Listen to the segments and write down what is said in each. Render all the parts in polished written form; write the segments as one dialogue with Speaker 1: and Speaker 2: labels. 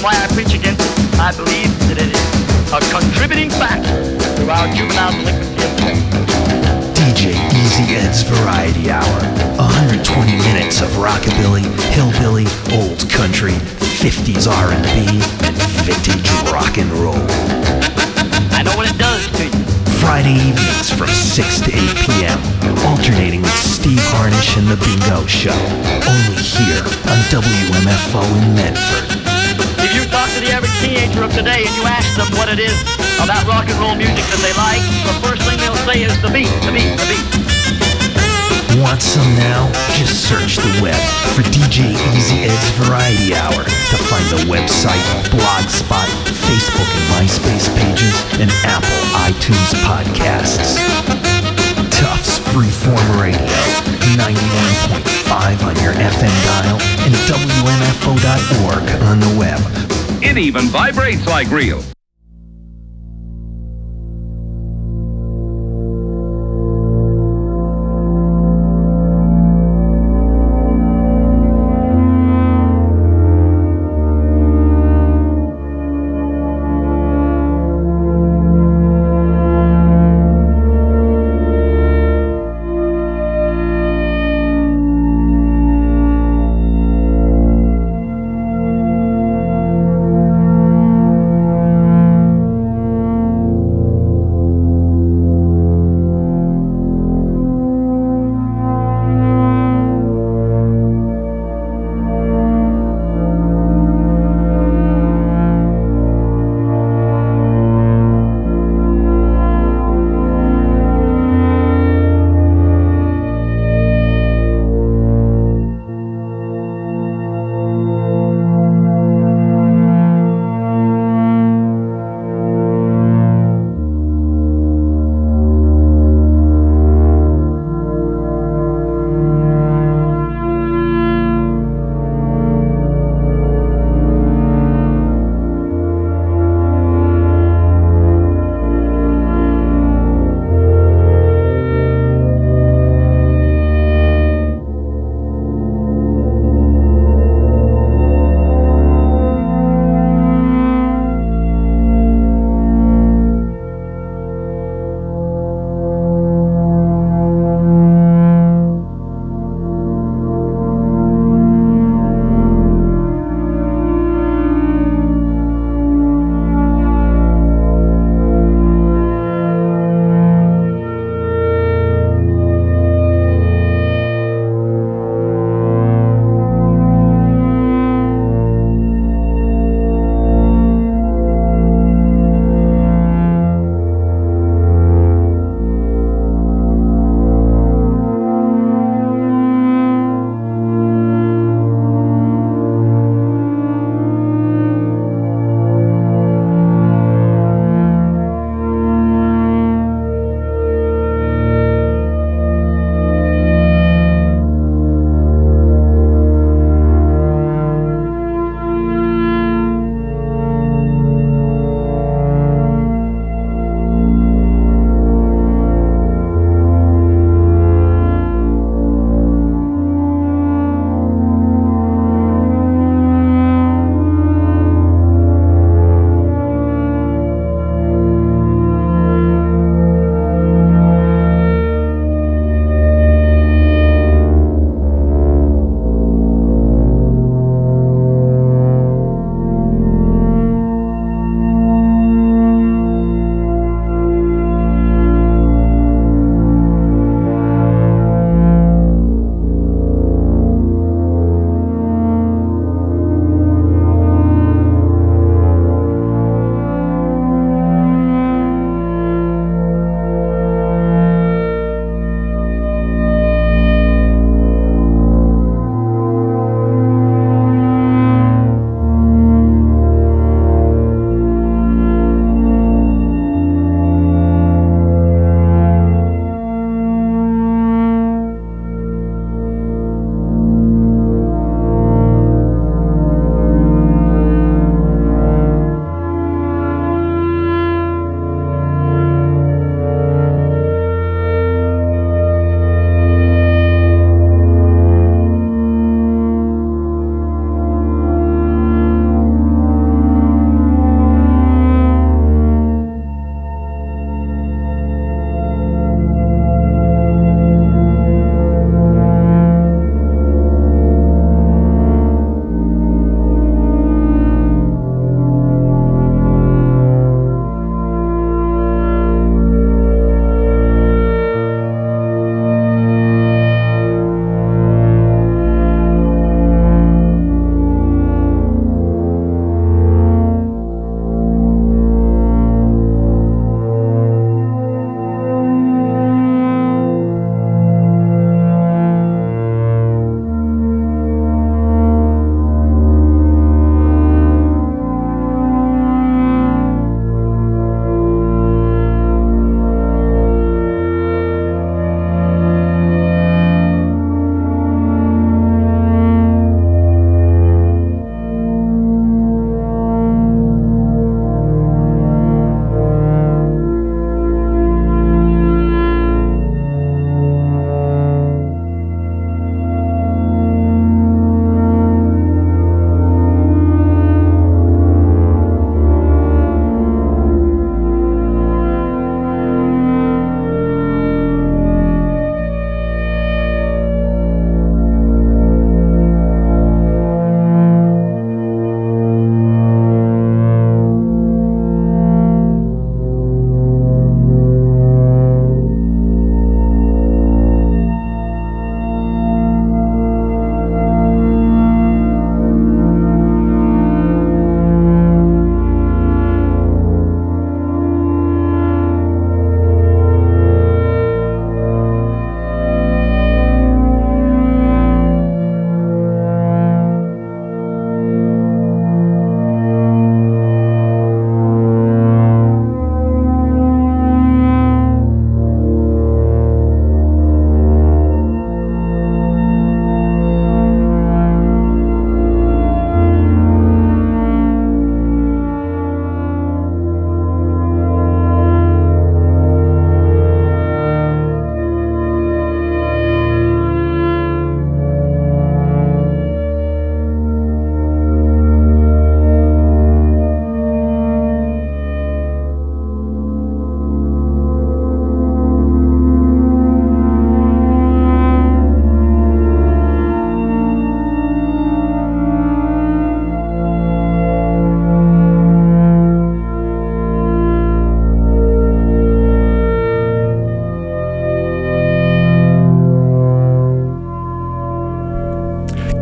Speaker 1: why I preach against it. I believe that it is a contributing factor to our juvenile delinquency of today.
Speaker 2: DJ Easy Ed's Variety Hour. 120 minutes of rockabilly, hillbilly, old country, 50s R&B, and vintage rock and roll.
Speaker 1: I know what it does to you.
Speaker 2: Friday evenings from 6 to 8 p.m. Alternating with Steve Harnish and The Bingo Show. Only here on WMFO in Medford.
Speaker 1: If you talk to the average teenager of today and you ask them what it is about rock and roll music that they like, the first thing they'll say is the beat, the beat, the beat.
Speaker 2: Want some now? Just search the web for DJ Easy Ed's Variety Hour to find the website, Blogspot, Facebook and MySpace pages, and Apple iTunes podcasts. Tufts Freeform Radio, 91.5 on your FM dial, and WMFO.org on the web.
Speaker 3: It even vibrates like real.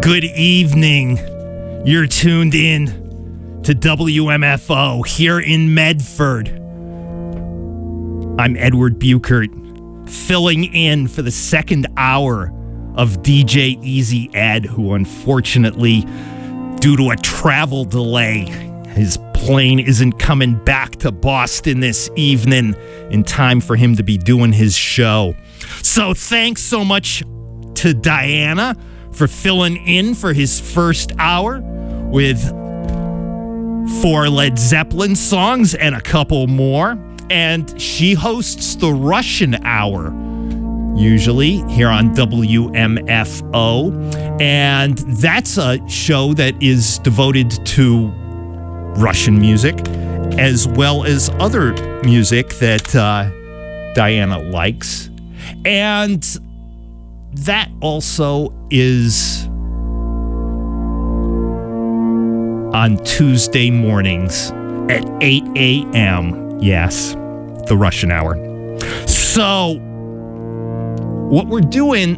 Speaker 2: Good evening. You're tuned in to WMFO here in Medford. I'm Edward Buchert, filling in for the second hour of DJ Easy Ed, who unfortunately, due to a travel delay, his plane isn't coming back to Boston this evening in time for him to be doing his show. So thanks so much to Diana for filling in for his first hour with 4 Led Zeppelin songs and a couple more. And she hosts the Russian Hour, usually here on WMFO. And that's a show that is devoted to Russian music, as well as other music that Diana likes. And that also is on Tuesday mornings at 8 a.m. Yes, the Russian Hour. So, what we're doing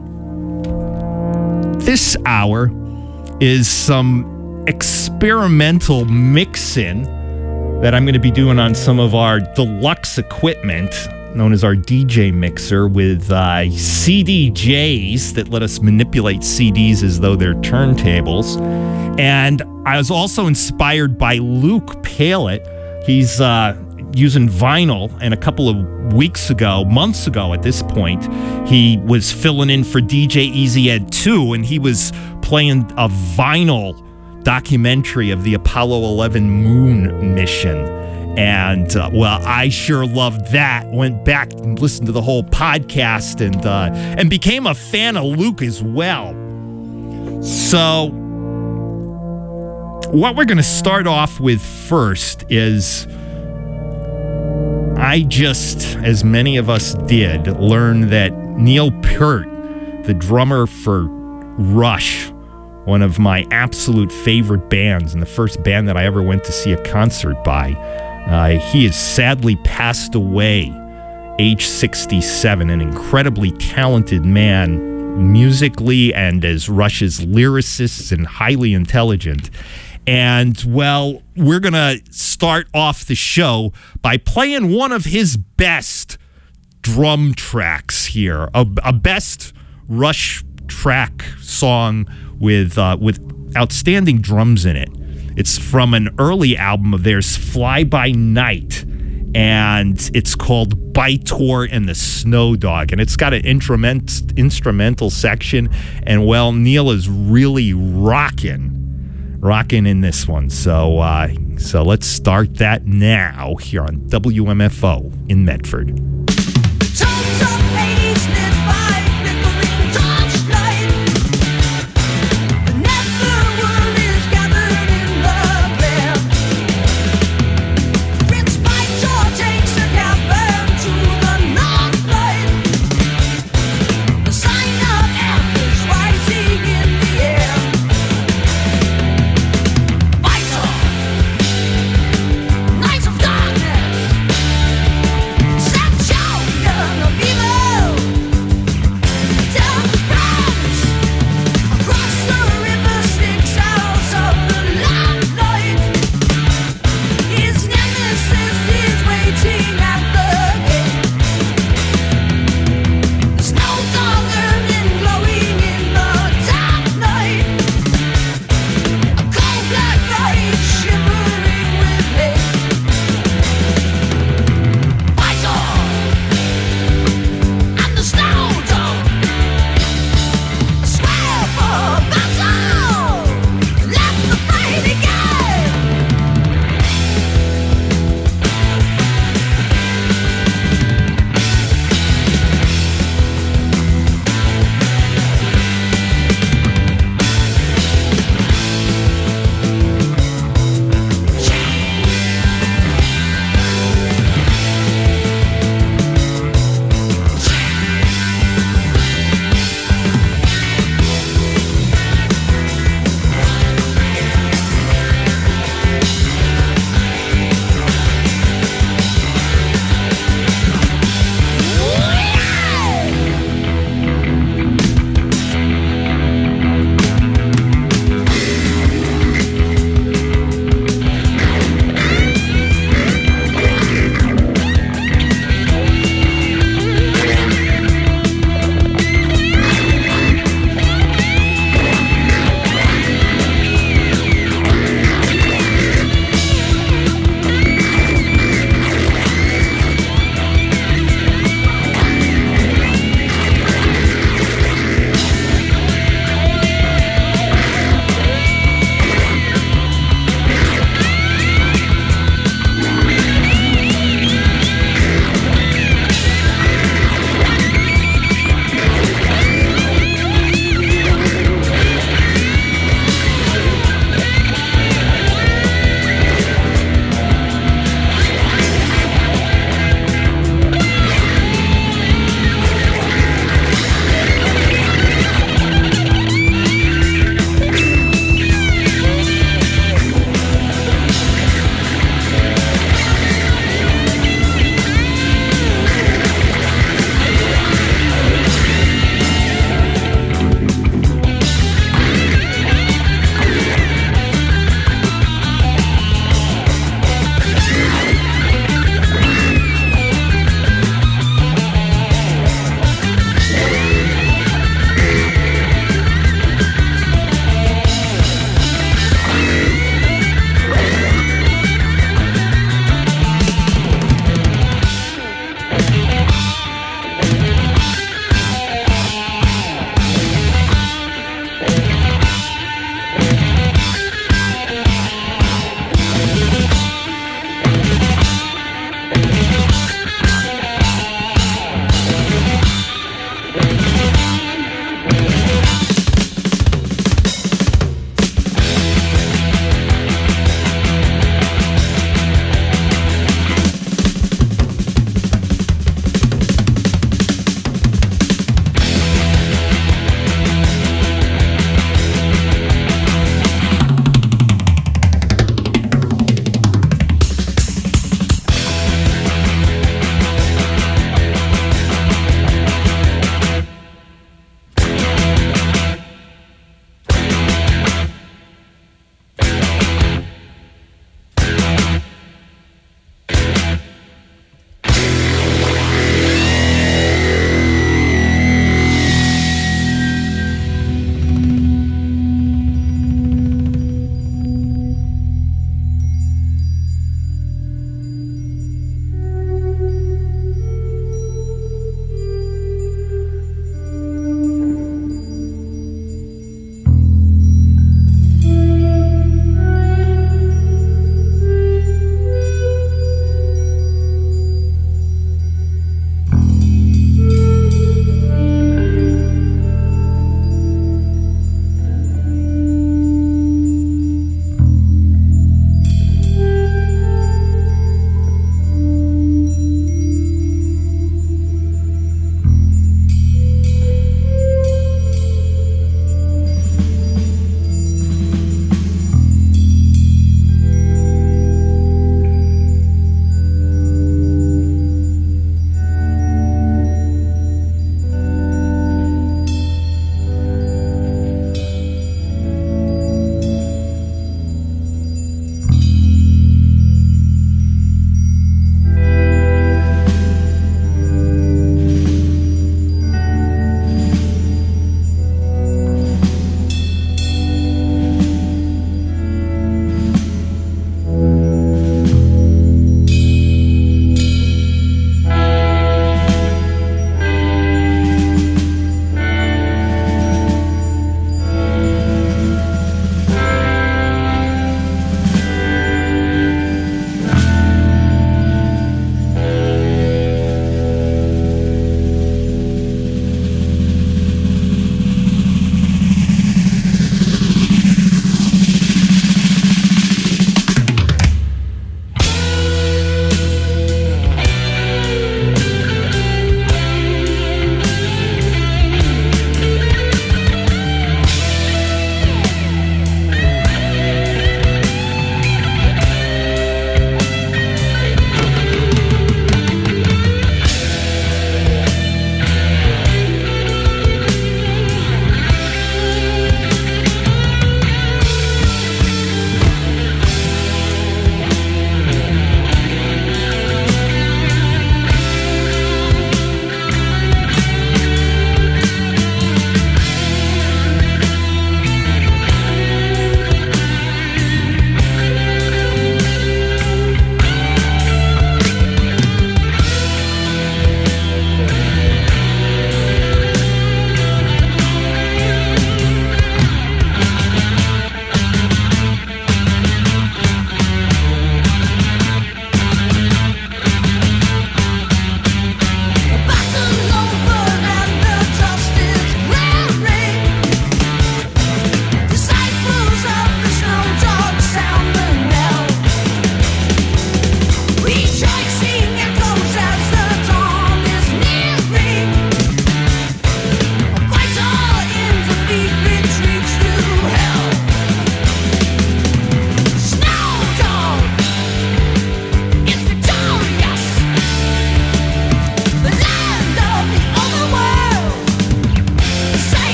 Speaker 2: this hour is some experimental mixing that I'm going to be doing on some of our deluxe equipment, known as our DJ mixer, with CDJs that let us manipulate CDs as though they're turntables. And I was also inspired by Luke Palett. He's using vinyl, and a couple of months ago at this point, he was filling in for DJ Easy Ed 2, and he was playing a vinyl documentary of the Apollo 11 moon mission. And, well, I sure loved that. Went back and listened to the whole podcast and became a fan of Luke as well. So, what we're going to start off with first is I just, as many of us did, learned that Neil Peart, the drummer for Rush, one of my absolute favorite bands and the first band that I ever went to see a concert by, he has sadly passed away, age 67, an incredibly talented man, musically and as Rush's lyricist, and highly intelligent. And, well, we're going to start off the show by playing one of his best drum tracks here, a best Rush track song with outstanding drums in it. It's from an early album of theirs, Fly By Night, and it's called Bytor and the Snow Dog, and it's got an instrumental section, and, well, Neil is really rocking in this one. So let's start that now here on WMFO in Medford.
Speaker 4: Nights of darkness, set show,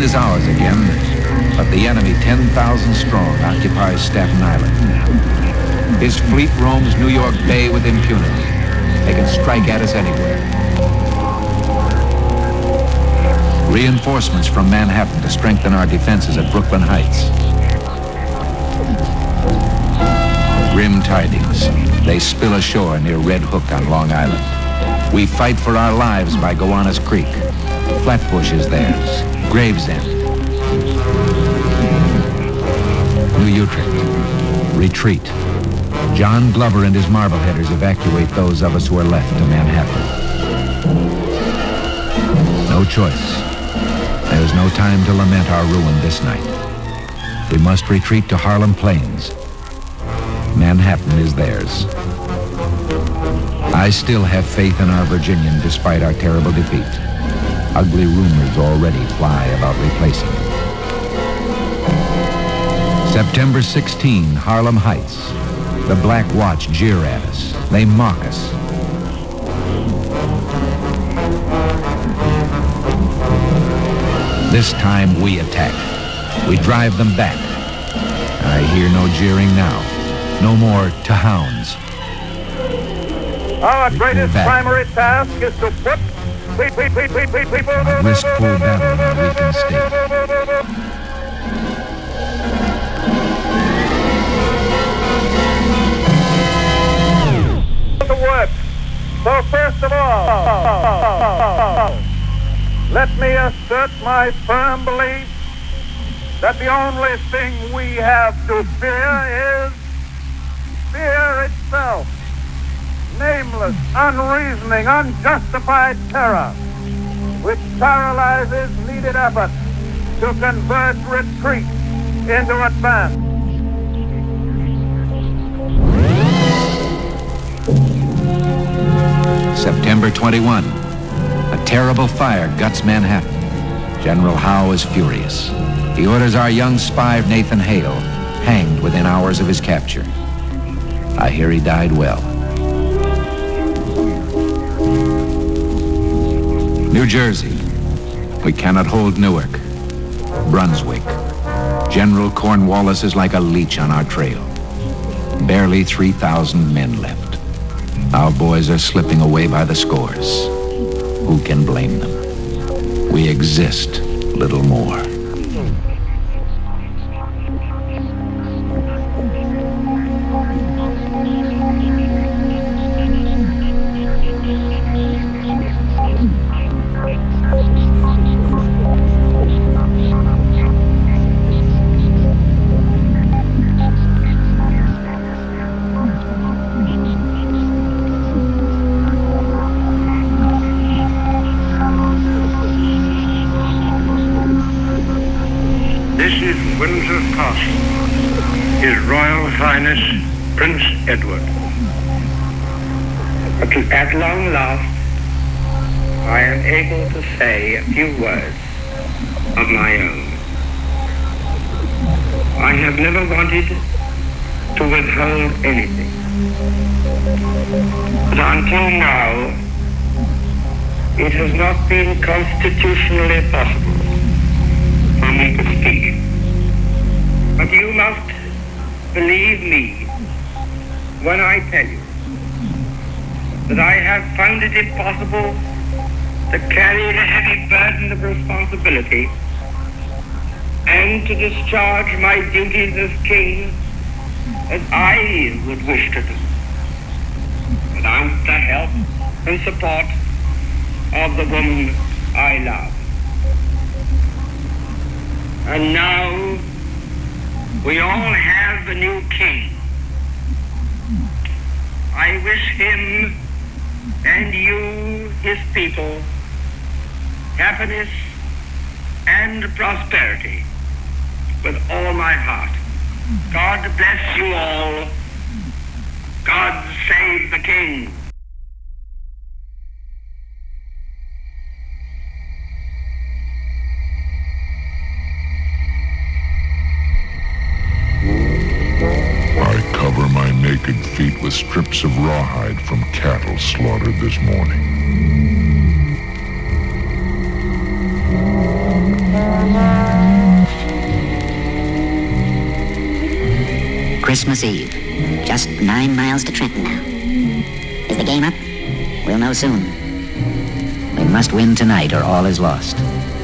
Speaker 4: is ours again, but the enemy, 10,000 strong, occupies Staten Island. His fleet roams New York Bay with impunity. They can strike at us anywhere. Reinforcements from Manhattan to strengthen our defenses at Brooklyn Heights. Grim tidings. They spill ashore near Red Hook on Long Island. We fight for our lives by Gowanus Creek. Flatbush is theirs. Gravesend. New Utrecht. Retreat. John Glover and his Marbleheaders evacuate those of us who are left to Manhattan. No choice. There's no time to lament our ruin this night. We must retreat to Harlem Plains. Manhattan is theirs. I still have faith in our Virginian despite our terrible defeat. Ugly rumors already fly about replacing him. September 16, Harlem Heights. The Black Watch jeer at us. They mock us. This time we attack. We drive them back. I hear no jeering now. No more to hounds.
Speaker 5: Our greatest primary task is to put
Speaker 4: Riskful battle in a weakened state.
Speaker 5: to work. So first of all, let me assert my firm belief that the only thing we have to fear is fear itself. Nameless, unreasoning, unjustified terror, which paralyzes needed effort to convert retreat into advance.
Speaker 4: September 21. A terrible fire guts Manhattan. General Howe is furious. He orders our young spy, Nathan Hale, hanged within hours of his capture. I hear he died well. New Jersey. We cannot hold Newark. Brunswick. General Cornwallis is like a leech on our trail. Barely 3,000 men left. Our boys are slipping away by the scores. Who can blame them? We exist little more.
Speaker 6: Prince Edward. At long last, I am able to say a few words of my own. I have never wanted to withhold anything. But until now, it has not been constitutionally possible for me to speak. But you must believe me when I tell you that I have found it impossible to carry the heavy burden of responsibility and to discharge my duties as king as I would wish to do without the help and support of the woman I love. And now we all have a new king. I wish him and you, his people, happiness and prosperity with all my heart. God bless you all. God save the king.
Speaker 7: Cover my naked feet with strips of rawhide from cattle slaughtered this morning.
Speaker 8: Christmas Eve. Just 9 miles to Trenton now. Is the game up? We'll know soon. We must win tonight or all is lost.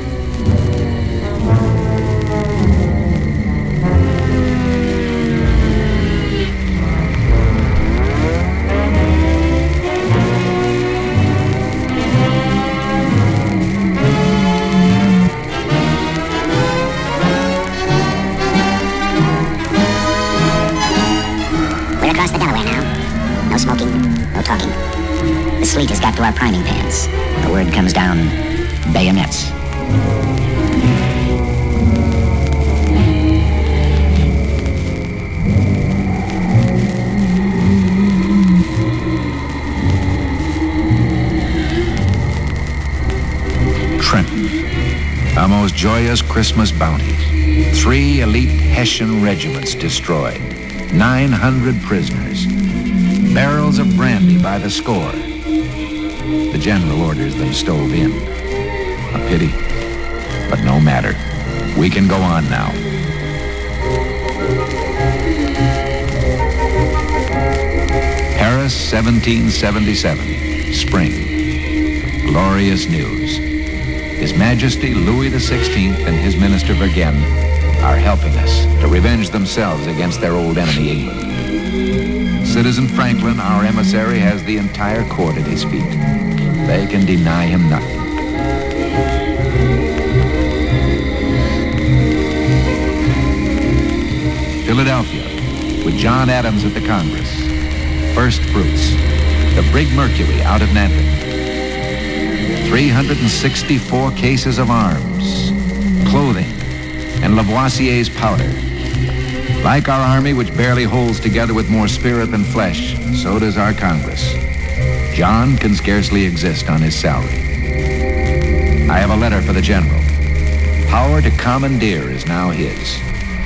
Speaker 8: The sleet has got to our priming pans. The word comes down, bayonets.
Speaker 4: Trenton, a most joyous Christmas bounty. 3 elite Hessian regiments destroyed. 900 prisoners. Barrels of brandy by the score. The general orders them stove in. A pity, but no matter. We can go on now. Paris, 1777. Spring. Glorious news. His Majesty Louis XVI and his Minister Vergennes are helping us to revenge themselves against their old enemy, England. Citizen Franklin, our emissary, has the entire court at his feet. They can deny him nothing. Philadelphia, with John Adams at the Congress. First fruits, the brig Mercury out of Nantucket. 364 cases of arms, clothing, and Lavoisier's powder. Like our army, which barely holds together with more spirit than flesh, so does our Congress. John can scarcely exist on his salary. I have a letter for the general. Power to commandeer is now his.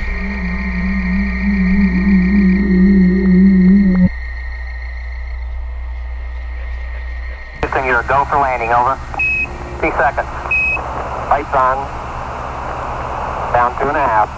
Speaker 6: Houston, you're a go for landing, over. 3 seconds. Lights on. Down 2.5.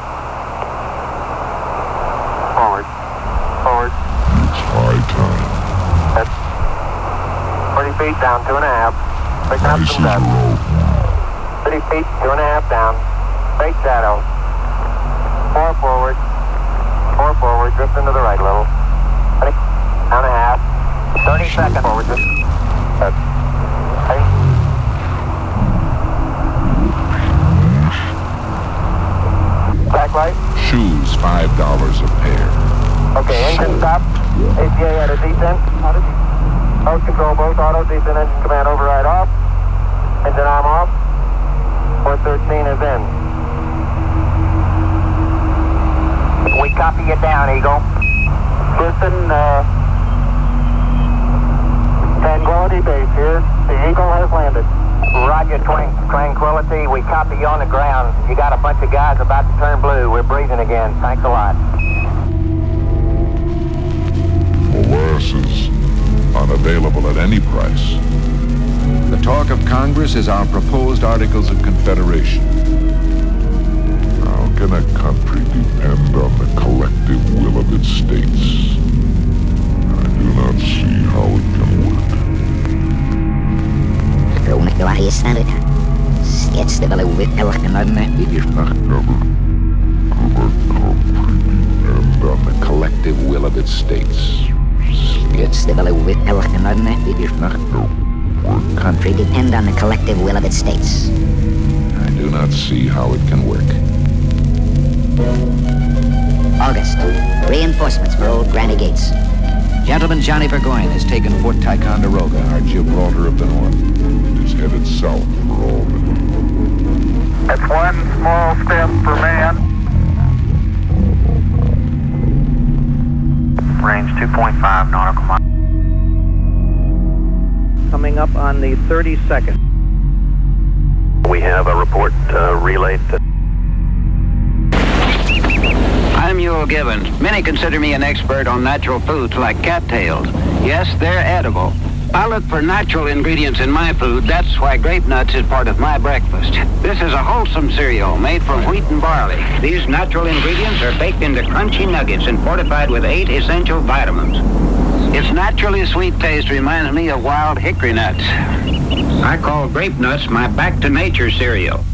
Speaker 6: Forward. Forward.
Speaker 7: It's high time.
Speaker 6: That's 40 feet down, 2.5. Picking up some dust. 30 feet, 2.5 down. Straight shadow. 4 forward. 4 forward, drift into the right a little. 20, down a half. 30 seconds forward, just. Black light.
Speaker 7: Shoes, $5 a pair.
Speaker 6: Okay, engine stop. ACA at a descent. Mode control both auto, descent engine command override off. Engine arm off. 413 is in. We copy you down, Eagle. Listen, Tranquility Base here. The Eagle has landed. Roger, Tranquility. We copy you on the ground. You got a bunch of guys about to turn blue. We're breathing again. Thanks a lot.
Speaker 7: Molasses, unavailable at any price.
Speaker 4: The talk of Congress is our proposed Articles of Confederation.
Speaker 7: How can a country depend on the collective will of its states? I do not see how it can work.
Speaker 4: And on the collective will of its states.
Speaker 8: Country depend on the collective will of its states.
Speaker 4: I do not see how it can work.
Speaker 8: August. Reinforcements for old Granny Gates.
Speaker 4: Gentleman Johnny Burgoyne has taken Fort Ticonderoga, our Gibraltar of the North.
Speaker 7: It is headed south for Albany.
Speaker 5: That's one small step for man.
Speaker 6: Range 2.5 nautical miles.
Speaker 1: Coming up on the 32nd.
Speaker 6: We have a report relayed that.
Speaker 9: I'm Ewell Gibbons. Many consider me an expert on natural foods like cattails. Yes, they're edible. I look for natural ingredients in my food. That's why grape nuts is part of my breakfast. This is a wholesome cereal made from wheat and barley. These natural ingredients are baked into crunchy nuggets and fortified with 8 essential vitamins. Its naturally sweet taste reminds me of wild hickory nuts. I call grape nuts my back-to-nature cereal.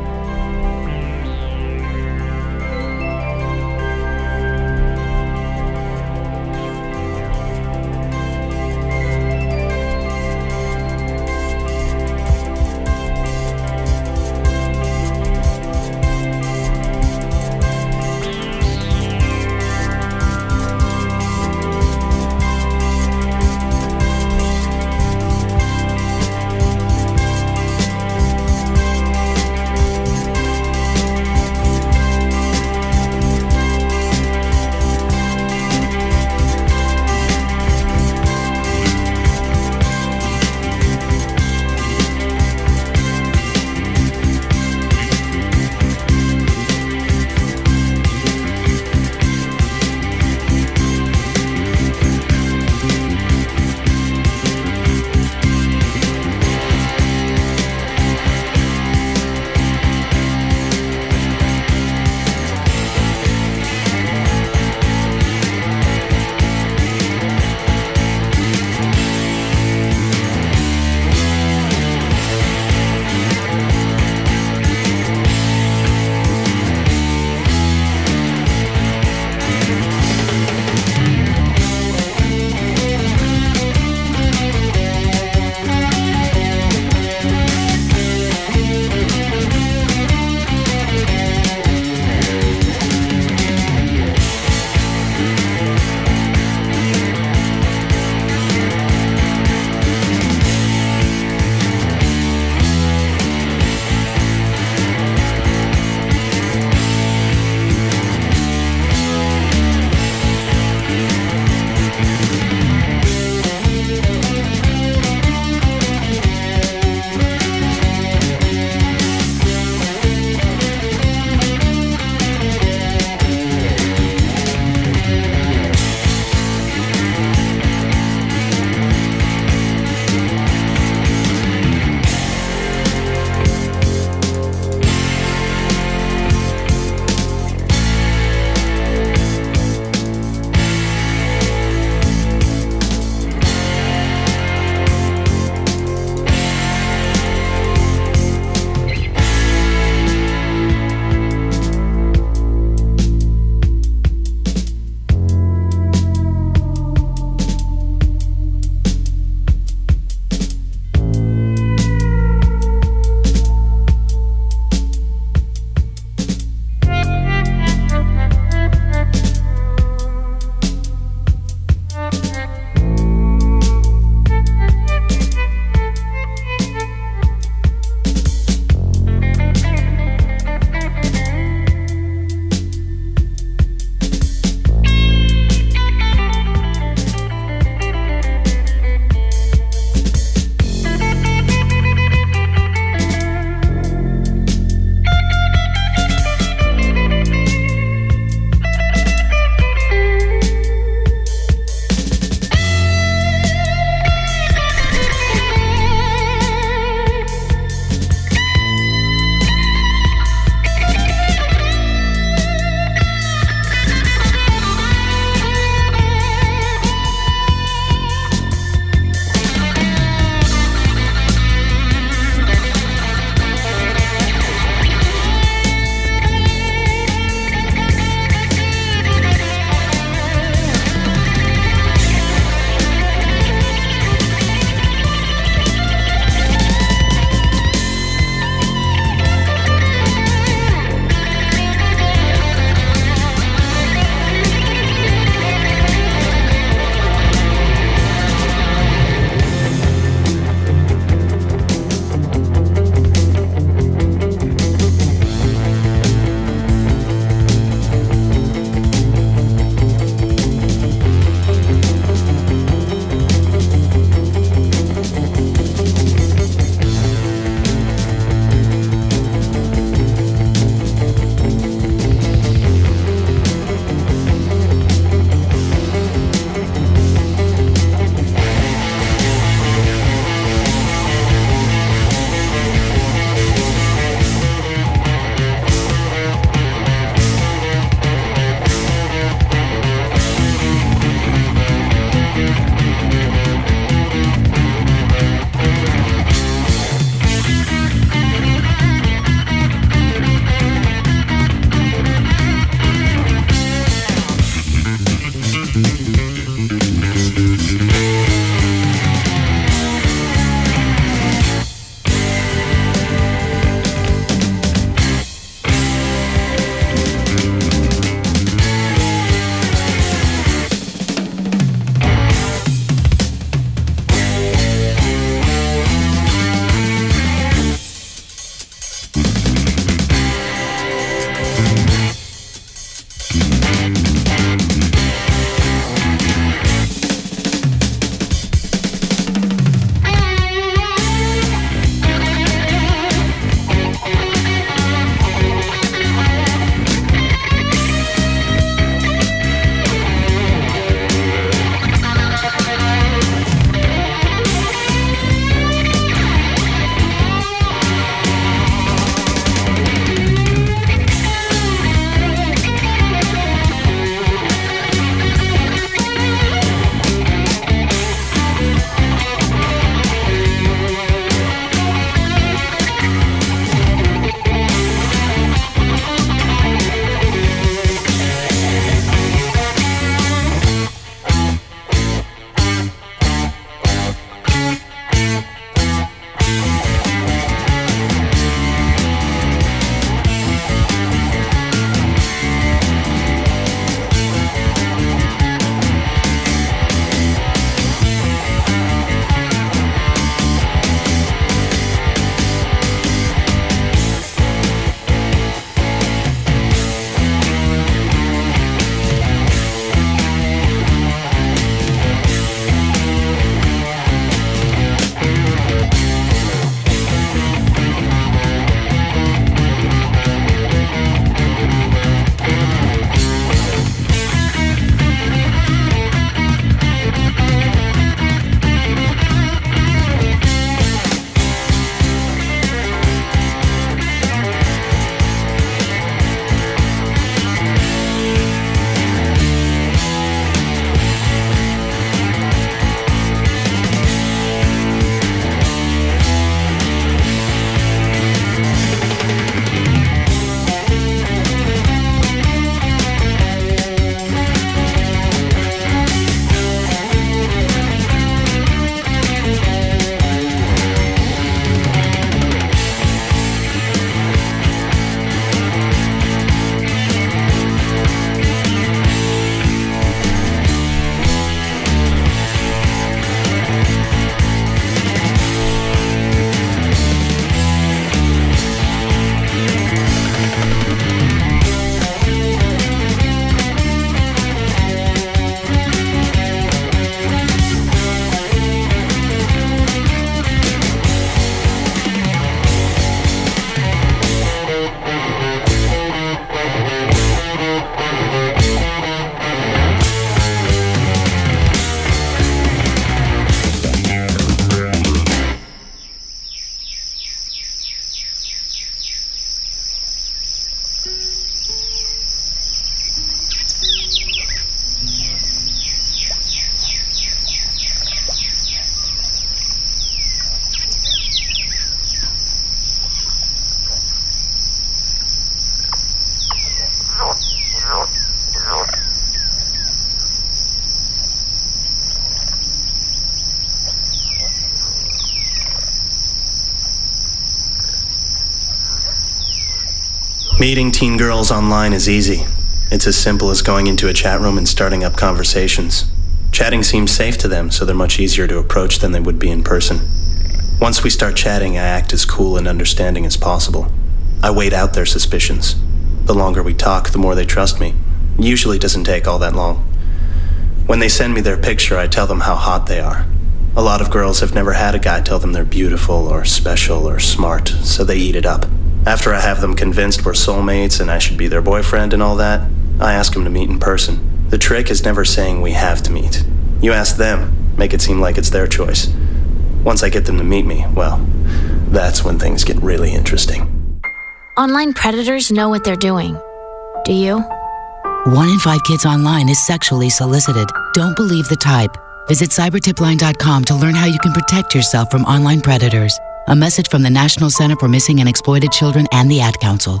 Speaker 10: Meeting teen girls online is easy. It's as simple as going into a chat room and starting up conversations. Chatting seems safe to them, so they're much easier to approach than they would be in person. Once we start chatting, I act as cool and understanding as possible. I wait out their suspicions. The longer we talk, the more they trust me. It usually doesn't take all that long. When they send me their picture, I tell them how hot they are. A lot of girls have never had a guy tell them they're beautiful or special or smart, so they eat it up. After I have them convinced we're soulmates and I should be their boyfriend and all that, I ask them to meet in person. The trick is never saying we have to meet. You ask them, make it seem like it's their choice. Once I get them to meet me, well, that's when things get really interesting.
Speaker 11: Online predators know what they're doing. Do you?
Speaker 12: 1 in 5 kids online is sexually solicited. Don't believe the type. Visit cybertipline.com to learn how you can protect yourself from online predators. A message from the National Center for Missing and Exploited Children and the Ad Council.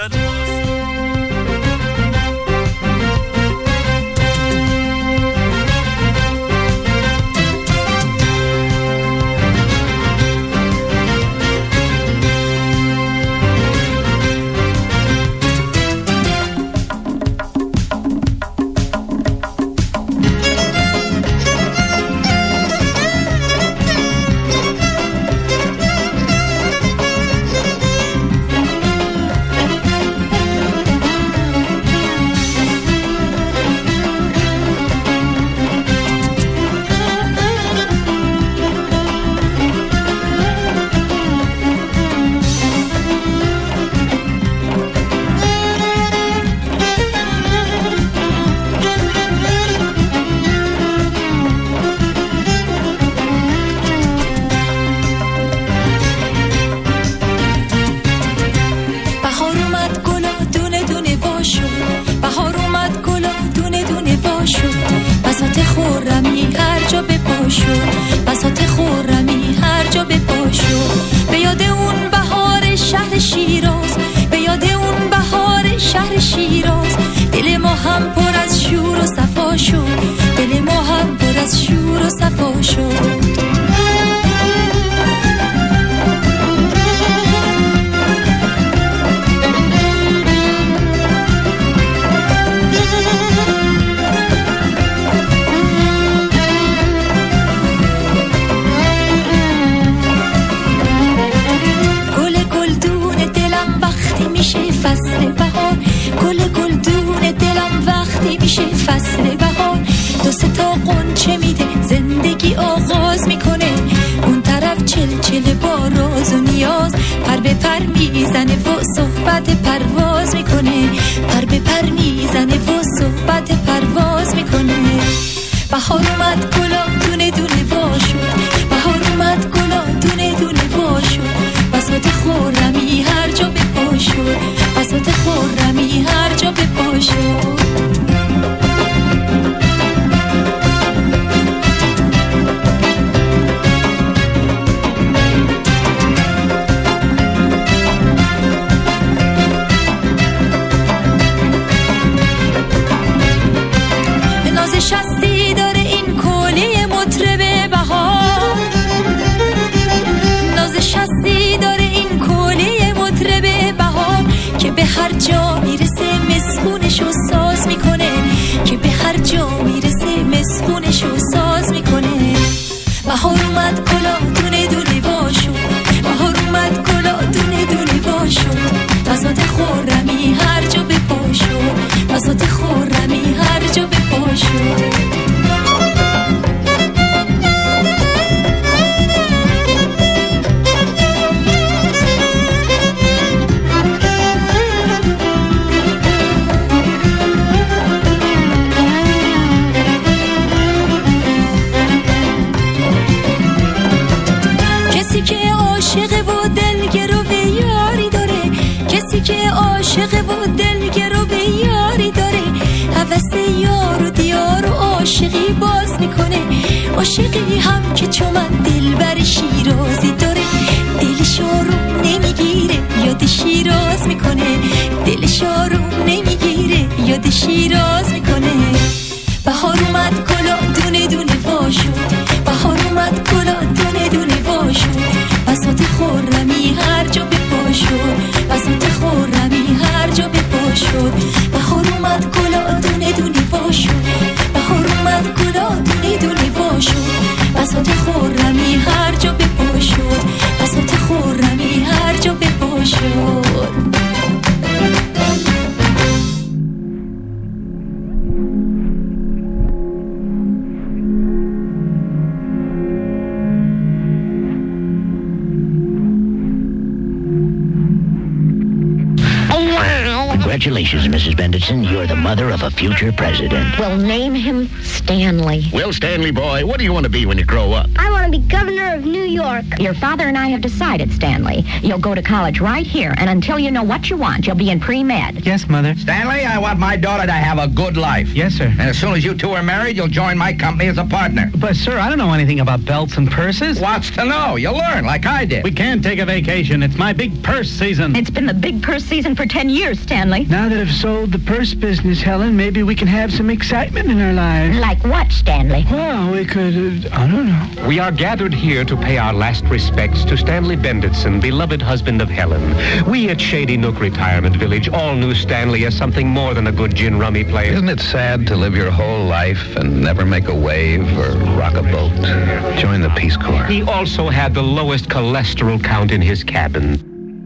Speaker 13: عاشقی هم که چون من دلبر شیرازی داره، دلش آروم نمیگیره یاد شیراز میکنه، دلش آروم نمیگیره یاد شیراز میکنه. بهار اومد گلا دونه دونه وا شد، بهار اومد گلا دونه دونه وا شد، بساط خرمی هر جا به پا شد، بساط خرمی هر جا بساط خرمی هر جا به پا شد بساط خرمی هر جا به پا شد
Speaker 14: Congratulations, Mrs. Benditson. You're the mother of a future president.
Speaker 15: We'll name him Stanley.
Speaker 16: Well, Stanley boy, what do you want to be when you grow up?
Speaker 15: I want to be governor of New York. Your father and I have decided, Stanley. You'll go to college right here, and until you know what you want, you'll be in pre-med.
Speaker 17: Yes, Mother.
Speaker 16: Stanley, I want my daughter to have a good life.
Speaker 17: Yes, sir.
Speaker 16: And as soon as you two are married, you'll join my company as a partner.
Speaker 17: But, sir, I don't know anything about belts and purses.
Speaker 16: What's to know? You'll learn like I did.
Speaker 17: We can't take a vacation. It's my big purse season.
Speaker 15: It's been the big purse season for 10 years, Stanley.
Speaker 17: Now that I've sold the purse business, Helen, maybe we can have some excitement in our lives.
Speaker 15: Like what, Stanley?
Speaker 17: Well, we could, I don't know.
Speaker 18: We are gathered here to pay our last respects to Stanley Benditson, beloved husband of Helen. We at Shady Nook Retirement Village all knew Stanley as something more than a good gin rummy player.
Speaker 4: Isn't it sad to live your whole life and never make a wave or rock a boat? Join the Peace Corps.
Speaker 18: He also had the lowest cholesterol count in his cabin.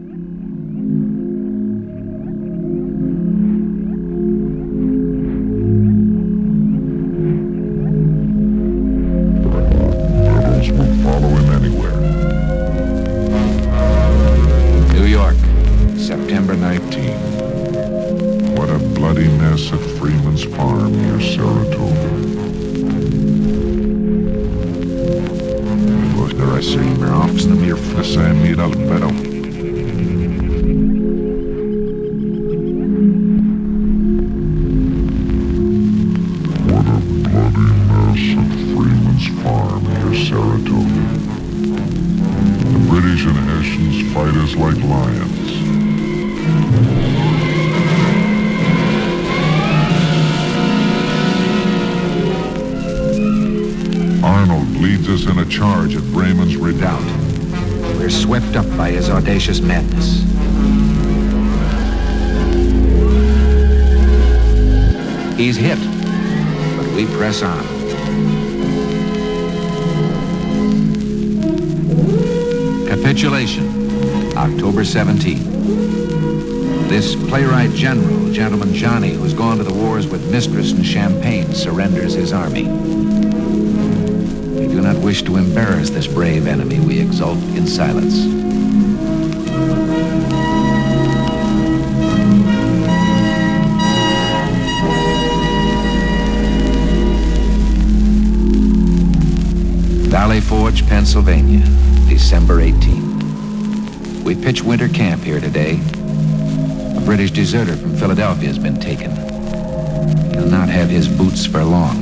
Speaker 4: Audacious madness. He's hit, but we press on. Capitulation, October 17th. This playwright general, Gentleman Johnny, who's gone to the wars with Mistress and Champagne, surrenders his army. We do not wish to embarrass this brave enemy. We exult in silence. Valley Forge, Pennsylvania, December 18th. We pitch winter camp here today. A British deserter from Philadelphia has been taken. He'll not have his boots for long.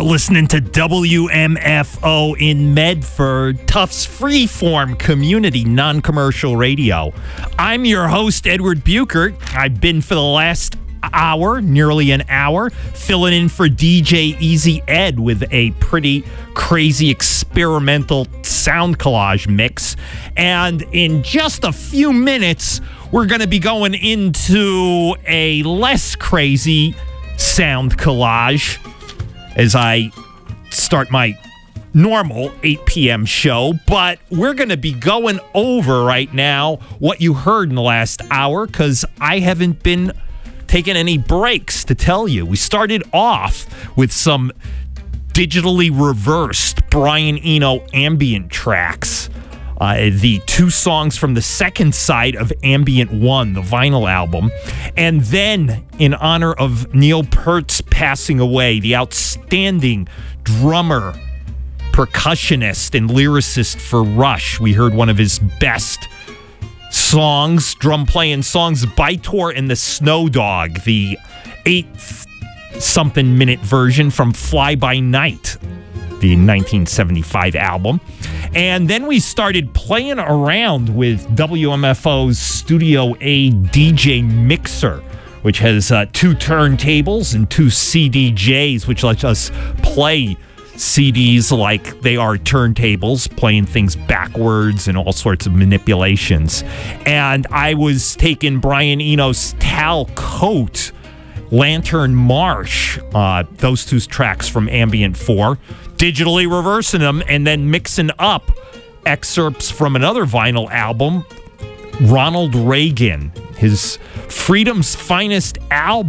Speaker 2: are listening to WMFO in Medford, Tufts Freeform Community Non-Commercial Radio. I'm your host, Edward Buchert. I've been for the last hour, nearly an hour, filling in for DJ Easy Ed with a pretty crazy experimental sound collage mix. And in just a few minutes, we're going to be going into a less crazy sound collage as I start my normal 8 p.m. show, but we're going to be going over right now what you heard in the last hour because I haven't been taking any breaks to tell you. We started off with some digitally reversed Brian Eno ambient tracks. The two songs from the second side of Ambient 1, the vinyl album. And then, in honor of Neil Peart's passing away, the outstanding drummer, percussionist, and lyricist for Rush, we heard one of his best songs, drum-playing songs, Bytor and the Snow Dog, the 8-something minute version from Fly By Night, the 1975 album. And then we started playing around with WMFO's Studio A DJ Mixer, which has 2 turntables and 2 CDJs, which lets us play CDs like they are turntables, playing things backwards and all sorts of manipulations. And I was taking Brian Eno's Tal Coat, Lantern Marsh, those 2 tracks from Ambient 4, digitally reversing them and then mixing up excerpts from another vinyl album, Ronald Reagan, his Freedom's Finest Hour.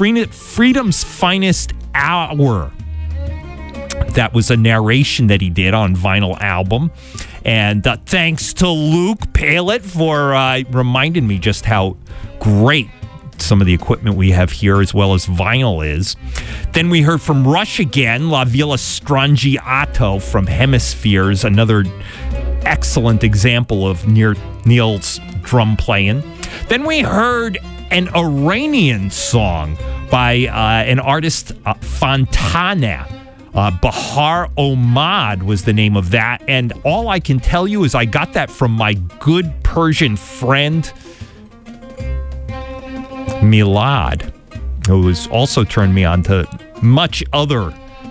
Speaker 2: That was a narration that he did on vinyl album. And thanks to Luke Palett for reminding me just how great some of the equipment we have here as well as vinyl is. Then we heard from Rush again, La Villa Strangiato from Hemispheres, another excellent example of Neil's drum playing. Then we heard an Iranian song by an artist, Fontana. Bahar Omad was the name of that. And all I can tell you is I got that from my good Persian friend, Milad, who has also turned me on to much other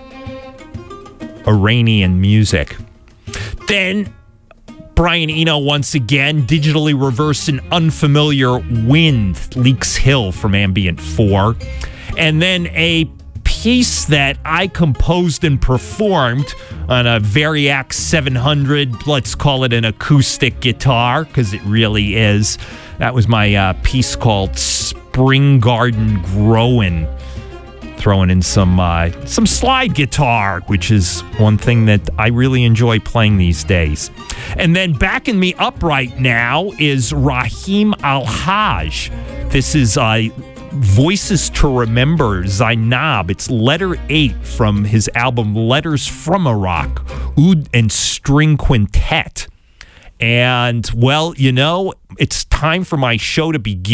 Speaker 2: Iranian music. Then Brian Eno once again, digitally reversing Unfamiliar Wind, Leaks Hill from Ambient 4. And then a piece that I composed and performed on a Variac 700, let's call it an acoustic guitar, because it really is. That was my piece called Spring Garden Growin', throwing in some slide guitar, which is one thing that I really enjoy playing these days. And then backing me up right now is Rahim Al-Hajj. This is Voices to Remember, Zainab. It's letter 8 from his album Letters from Iraq, Oud and String Quintet. And, well, you know, it's time for my show to begin.